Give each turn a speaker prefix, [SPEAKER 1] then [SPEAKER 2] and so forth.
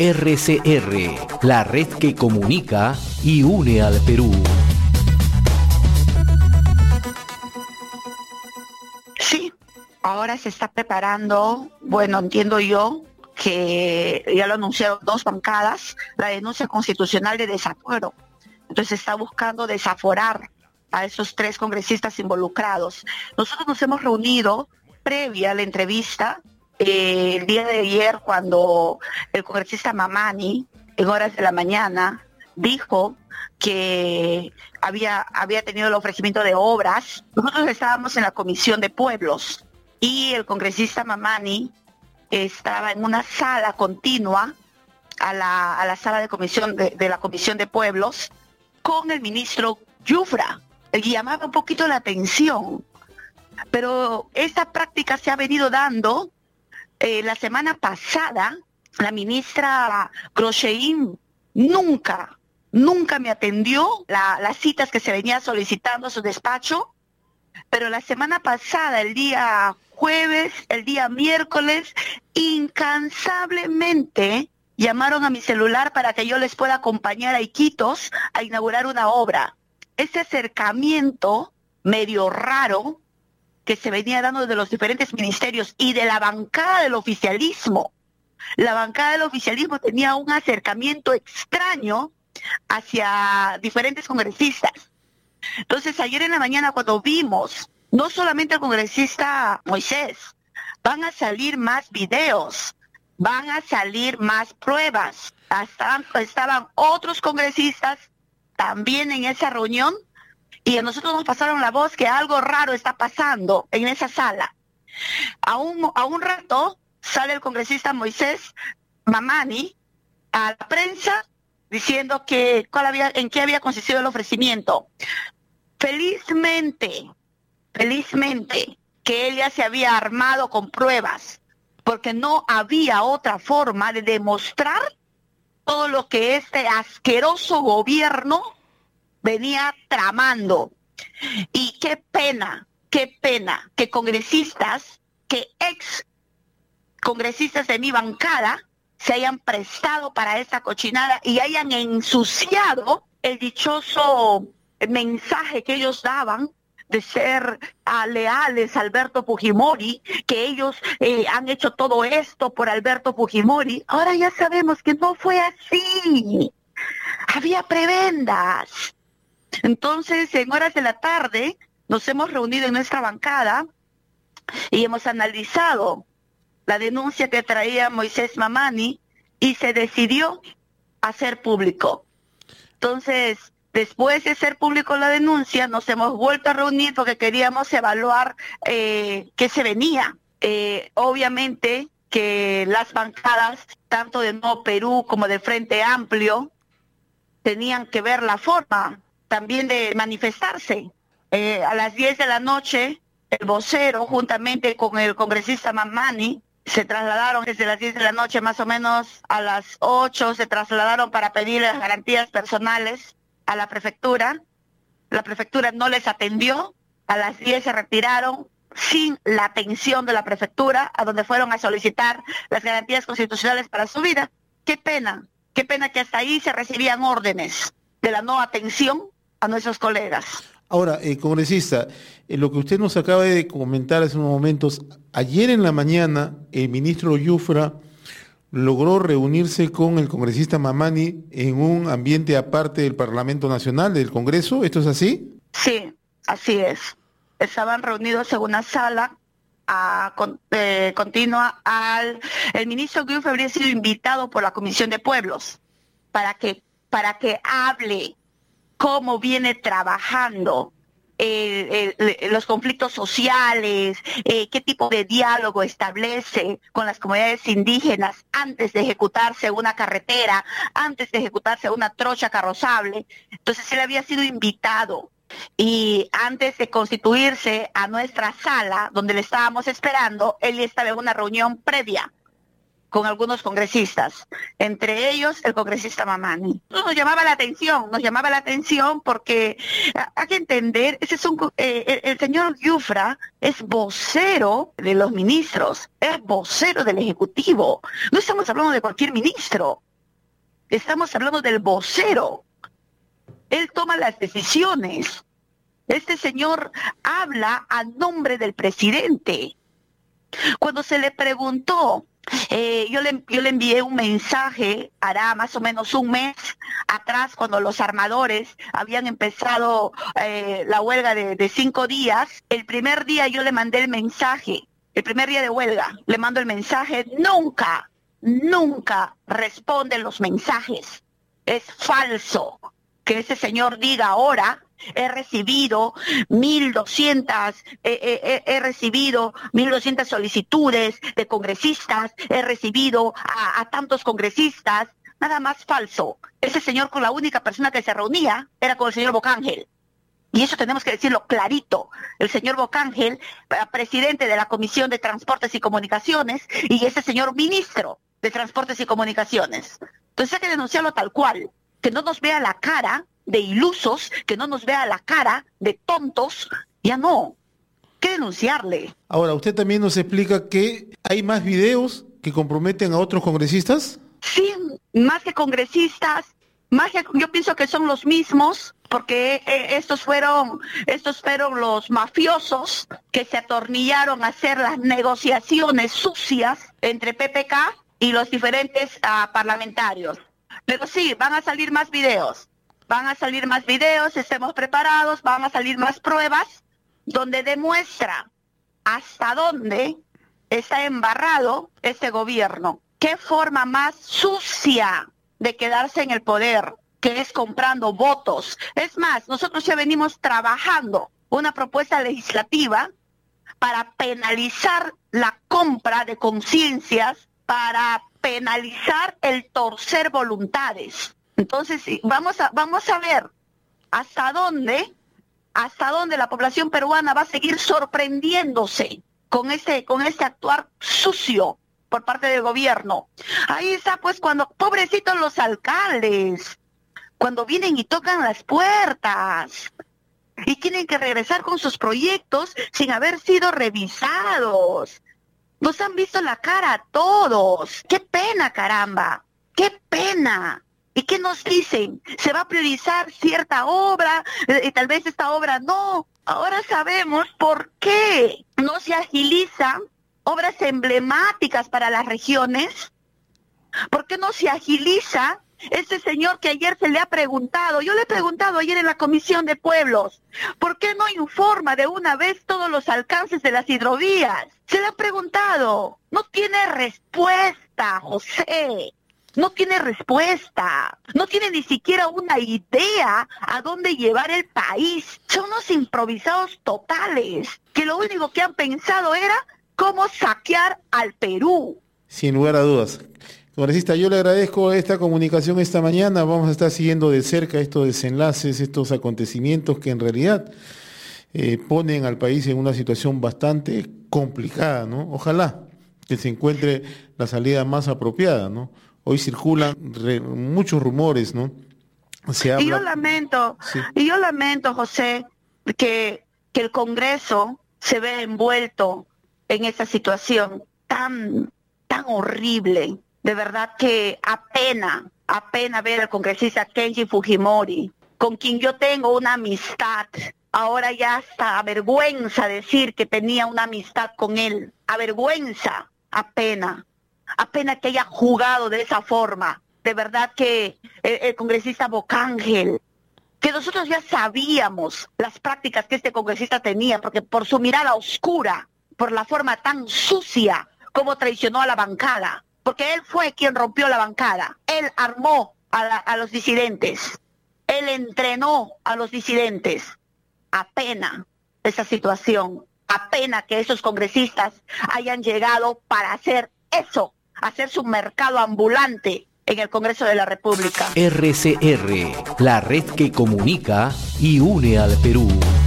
[SPEAKER 1] RCR, la red que comunica y une al Perú.
[SPEAKER 2] Sí, ahora se está preparando, bueno, entiendo yo, que ya lo anunciaron dos bancadas, la denuncia constitucional de desafuero. Entonces se está buscando desaforar a esos 3 congresistas involucrados. Nosotros nos hemos reunido previa a la entrevista el día de ayer, cuando el congresista Mamani, en horas de la mañana, dijo que había tenido el ofrecimiento de obras. Nosotros estábamos en la Comisión de Pueblos y el congresista Mamani estaba en una sala continua a la sala de comisión de la Comisión de Pueblos con el ministro Yufra. Y llamaba un poquito la atención, pero esta práctica se ha venido dando. La semana pasada, la ministra Groschein nunca me atendió las citas que se venía solicitando a su despacho, pero la semana pasada, el día jueves, el día miércoles, incansablemente llamaron a mi celular para que yo les pueda acompañar a Iquitos a inaugurar una obra. Ese acercamiento medio raro que se venía dando de los diferentes ministerios y de la bancada del oficialismo. La bancada del oficialismo tenía un acercamiento extraño hacia diferentes congresistas. Entonces, ayer en la mañana, cuando vimos, no solamente el congresista Moisés, van a salir más videos, van a salir más pruebas. Estaban otros congresistas también en esa reunión, y a nosotros nos pasaron la voz que algo raro está pasando en esa sala. A un rato sale el congresista Moisés Mamani a la prensa diciendo que en qué había consistido el ofrecimiento. Felizmente que él ya se había armado con pruebas, porque no había otra forma de demostrar todo lo que este asqueroso gobierno venía tramando. Y qué pena que congresistas, que ex congresistas de mi bancada se hayan prestado para esta cochinada y hayan ensuciado el dichoso mensaje que ellos daban de ser leales a Alberto Fujimori, que ellos han hecho todo esto por Alberto Fujimori. Ahora ya sabemos que no fue así. Había prebendas. Entonces, en horas de la tarde, nos hemos reunido en nuestra bancada y hemos analizado la denuncia que traía Moisés Mamani y se decidió hacer público. Entonces, después de ser público la denuncia, nos hemos vuelto a reunir porque queríamos evaluar qué se venía. Obviamente que las bancadas, tanto de Nuevo Perú como del Frente Amplio, tenían que ver la forma también de manifestarse. A las 10 de la noche, el vocero, juntamente con el congresista Mamani, se trasladaron desde las 10 de la noche, más o menos a las 8, se trasladaron para pedir las garantías personales a la prefectura. La prefectura no les atendió. A las 10 se retiraron sin la atención de la prefectura, a donde fueron a solicitar las garantías constitucionales para su vida. Qué pena que hasta ahí se recibían órdenes de la no atención a nuestros colegas.
[SPEAKER 3] Ahora, congresista, lo que usted nos acaba de comentar hace unos momentos, ayer en la mañana el ministro Yufra logró reunirse con el congresista Mamani en un ambiente aparte del Parlamento Nacional, del Congreso. ¿Esto es así?
[SPEAKER 2] Sí, así es. Estaban reunidos en una sala continua. El ministro Yufra habría sido invitado por la Comisión de Pueblos para que hable cómo viene trabajando los conflictos sociales, qué tipo de diálogo establece con las comunidades indígenas antes de ejecutarse una carretera, antes de ejecutarse una trocha carrozable. Entonces él había sido invitado y antes de constituirse a nuestra sala donde le estábamos esperando, él estaba en una reunión previa con algunos congresistas, entre ellos el congresista Mamani. Nos llamaba la atención porque hay que entender, el señor Yufra es vocero de los ministros, es vocero del Ejecutivo. No estamos hablando de cualquier ministro, Estamos hablando del vocero. Él toma las decisiones. Este señor habla a nombre del presidente. Cuando se le preguntó, yo le envié un mensaje, hará más o menos un mes atrás, cuando los armadores habían empezado la huelga de 5 días. El primer día yo le mandé el mensaje, el primer día de huelga, le mando el mensaje, nunca responden los mensajes. Es falso que ese señor diga ahora, he recibido 1.200 solicitudes de congresistas, he recibido a tantos congresistas. Nada más falso. Ese señor, con la única persona que se reunía era con el señor Bocángel. Y eso tenemos que decirlo clarito. El señor Bocángel, presidente de la Comisión de Transportes y Comunicaciones, y ese señor ministro de Transportes y Comunicaciones. Entonces hay que denunciarlo tal cual. Que no nos vea la cara de ilusos, que no nos vea la cara de tontos. Ya no. Hay que denunciarle.
[SPEAKER 3] Ahora, usted también nos explica que hay más videos que comprometen a otros congresistas.
[SPEAKER 2] Sí, más que congresistas, yo pienso que son los mismos, porque estos fueron los mafiosos que se atornillaron a hacer las negociaciones sucias entre PPK y los diferentes parlamentarios. Pero sí, van a salir más videos, estemos preparados, van a salir más pruebas donde demuestra hasta dónde está embarrado este gobierno. ¿Qué forma más sucia de quedarse en el poder, que es comprando votos? Es más, nosotros ya venimos trabajando una propuesta legislativa para penalizar la compra de conciencias, para penalizar el torcer voluntades. Entonces, vamos a ver hasta dónde la población peruana va a seguir sorprendiéndose con este actuar sucio por parte del gobierno. Ahí está, pues, cuando pobrecitos los alcaldes, cuando vienen y tocan las puertas y tienen que regresar con sus proyectos sin haber sido revisados. Nos han visto la cara a todos. ¡Qué pena, caramba! ¡Qué pena! ¿Y qué nos dicen? ¿Se va a priorizar cierta obra? Y tal vez esta obra no. Ahora sabemos por qué no se agilizan obras emblemáticas para las regiones. ¿Por qué no se agiliza ese señor que ayer se le ha preguntado? Yo le he preguntado ayer en la Comisión de Pueblos, ¿por qué no informa de una vez todos los alcances de las hidrovías? Se le ha preguntado. No tiene respuesta, José. No tiene respuesta. No tiene ni siquiera una idea a dónde llevar el país. Son unos improvisados totales, que lo único que han pensado era cómo saquear al Perú.
[SPEAKER 3] Sin lugar a dudas. Congresista, yo le agradezco esta comunicación esta mañana. Vamos a estar siguiendo de cerca estos desenlaces, estos acontecimientos que en realidad ponen al país en una situación bastante complicada, ¿no? Ojalá que se encuentre la salida más apropiada, ¿no? Hoy circulan muchos rumores, ¿no? Se habla...
[SPEAKER 2] Y yo lamento, José, que el Congreso se vea envuelto en esta situación tan horrible. De verdad que apena ver al congresista Kenji Fujimori, con quien yo tengo una amistad. Ahora ya hasta avergüenza decir que tenía una amistad con él. Avergüenza, apena que haya jugado de esa forma. De verdad que el congresista Bocángel, que nosotros ya sabíamos las prácticas que este congresista tenía, porque por su mirada oscura, por la forma tan sucia como traicionó a la bancada, porque él fue quien rompió la bancada, él armó a los disidentes, él entrenó a los disidentes. Apena esa situación, apena que esos congresistas hayan llegado para hacer eso, hacer su mercado ambulante en el Congreso de la República.
[SPEAKER 1] RCR, la red que comunica y une al Perú.